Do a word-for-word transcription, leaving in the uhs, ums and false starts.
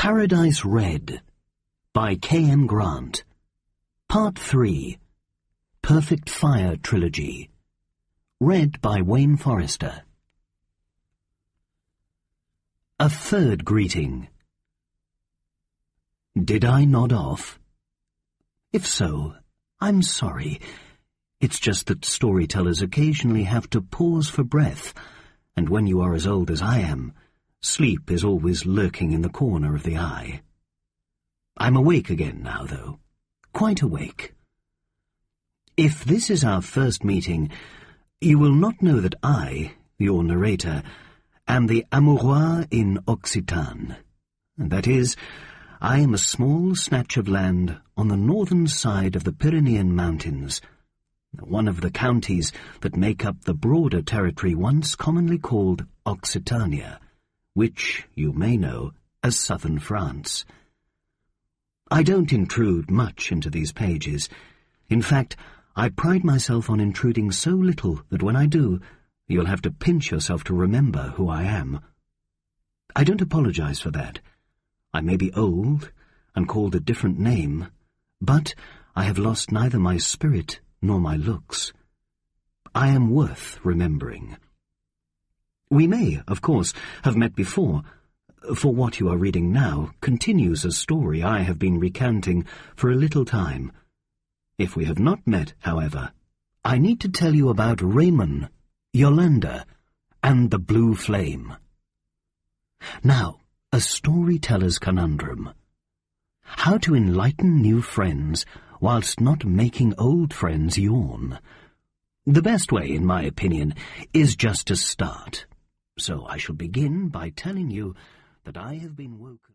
Paradise Red by K M Grant. Part three. Perfect Fire Trilogy. Read by Wayne Forrester. A third greeting. Did I nod off? If so, I'm sorry. It's just that storytellers occasionally have to pause for breath, and when you are as old as I am, sleep is always lurking in the corner of the eye. I'm awake again now, though. Quite awake. If this is our first meeting, you will not know that I, your narrator, am the Amourois in Occitane. That is, I am a small snatch of land on the northern side of the Pyrenean Mountains, one of the counties that make up the broader territory once commonly called Occitania, which you may know as southern France. I don't intrude much into these pages. In fact, I pride myself on intruding so little that when I do, you'll have to pinch yourself to remember who I am. I don't apologize for that. I may be old and called a different name, but I have lost neither my spirit nor my looks. I am worth remembering. We may, of course, have met before, for what you are reading now continues a story I have been recounting for a little time. If we have not met, however, I need to tell you about Raymond, Yolanda, and the Blue Flame. Now, a storyteller's conundrum. How to enlighten new friends whilst not making old friends yawn. The best way, in my opinion, is just to start. So I shall begin by telling you that I have been woken...